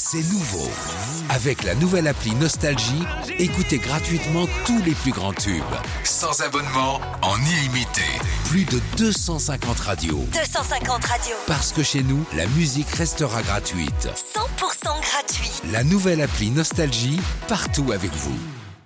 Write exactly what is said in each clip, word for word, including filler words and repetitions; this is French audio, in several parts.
C'est nouveau. Avec la nouvelle appli Nostalgie, écoutez gratuitement tous les plus grands tubes. Sans abonnement, en illimité. Plus de deux cent cinquante radios. deux cent cinquante radios. Parce que chez nous, la musique restera gratuite. cent pour cent gratuit. La nouvelle appli Nostalgie, partout avec vous.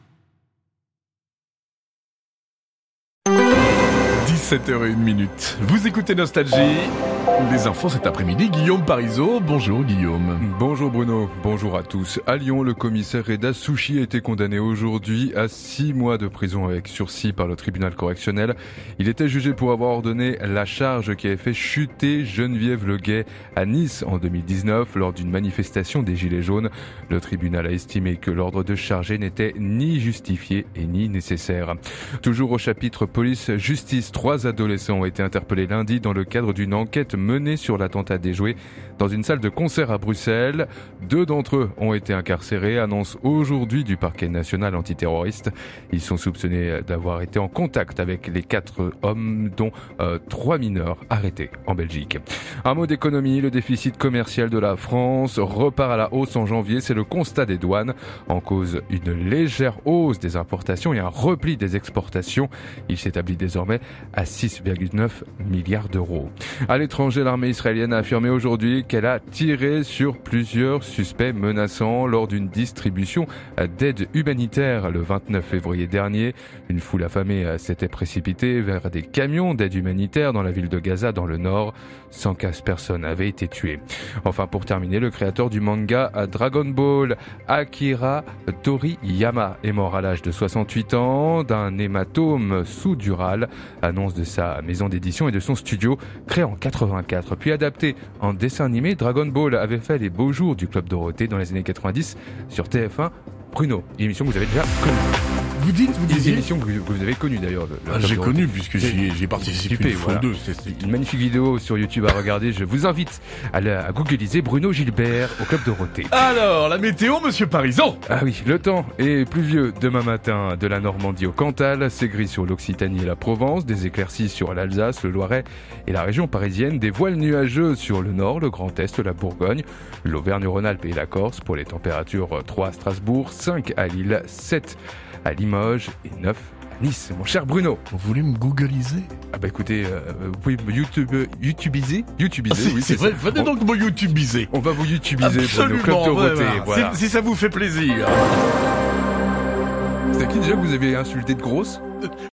dix-sept heures zéro un. Vous écoutez Nostalgie. Les infos cet après-midi, Guillaume Parisot. Bonjour Guillaume. Bonjour Bruno, bonjour à tous. À Lyon, le commissaire Reda Souchi a été condamné aujourd'hui à six mois de prison avec sursis par le tribunal correctionnel. Il était jugé pour avoir ordonné la charge qui avait fait chuter Geneviève Leguet à Nice en deux mille dix-neuf lors d'une manifestation des Gilets jaunes. Le tribunal a estimé que l'ordre de charger n'était ni justifié et ni nécessaire. Toujours au chapitre police-justice, trois adolescents ont été interpellés lundi dans le cadre d'une enquête menée sur l'attentat déjoué dans une salle de concert à Bruxelles. Deux d'entre eux ont été incarcérés, annonce aujourd'hui du parquet national antiterroriste. Ils sont soupçonnés d'avoir été en contact avec les quatre hommes, dont euh, trois mineurs arrêtés en Belgique. Un mot d'économie, le déficit commercial de la France repart à la hausse en janvier. C'est le constat des douanes. En cause, une légère hausse des importations et un repli des exportations. Il s'établit désormais à six virgule neuf milliards d'euros. À l'étranger, l'armée israélienne a affirmé aujourd'hui qu'elle a tiré sur plusieurs suspects menaçants lors d'une distribution d'aide humanitaire le vingt-neuf février dernier. Une foule affamée s'était précipitée vers des camions d'aide humanitaire dans la ville de Gaza, dans le nord. cent quinze personnes avaient été tuées. Enfin, pour terminer, le créateur du manga Dragon Ball, Akira Toriyama, est mort à l'âge de soixante-huit ans d'un hématome sous-dural. Annonce de sa maison d'édition et de son studio, créé en quatre-vingt-quatre, puis adapté en dessin animé. Dragon Ball avait fait les beaux jours du Club Dorothée dans les années quatre-vingt-dix sur T F un. Bruno, une émission que vous avez déjà connue. Vous dites, vous Des disiez émissions que vous, que vous avez connues d'ailleurs. le- le Ah, Club j'ai Dorothée. connu puisque j'y j'ai participé Participé, une fois voilà. ou deux. C'est- c'est- Une magnifique vidéo sur YouTube à regarder. Je vous invite à, la, à googliser Bruno Gilbert au Club Dorothée. Alors, la météo, monsieur Parisot. Ah oui, le temps est pluvieux demain matin de la Normandie au Cantal, c'est gris sur l'Occitanie et la Provence, des éclaircies sur l'Alsace, le Loiret et la région parisienne, des voiles nuageux sur le nord, le Grand Est, la Bourgogne, l'Auvergne-Rhône-Alpes et la Corse. Pour les températures, trois à Strasbourg, cinq à Lille, sept à Limoges et neuf à Nice. Mon cher Bruno. Vous voulez me googliser? Ah bah écoutez, euh, vous pouvez me YouTube, euh, YouTubeiser YouTubeiser, oui C'est vrai, venez On- donc me YouTubeiser. On va vous YouTubeiser, Bruno, Absolument, Club Dorothée, voilà. voilà. Si, si ça vous fait plaisir. C'est à qui déjà que vous avez insulté de grosse?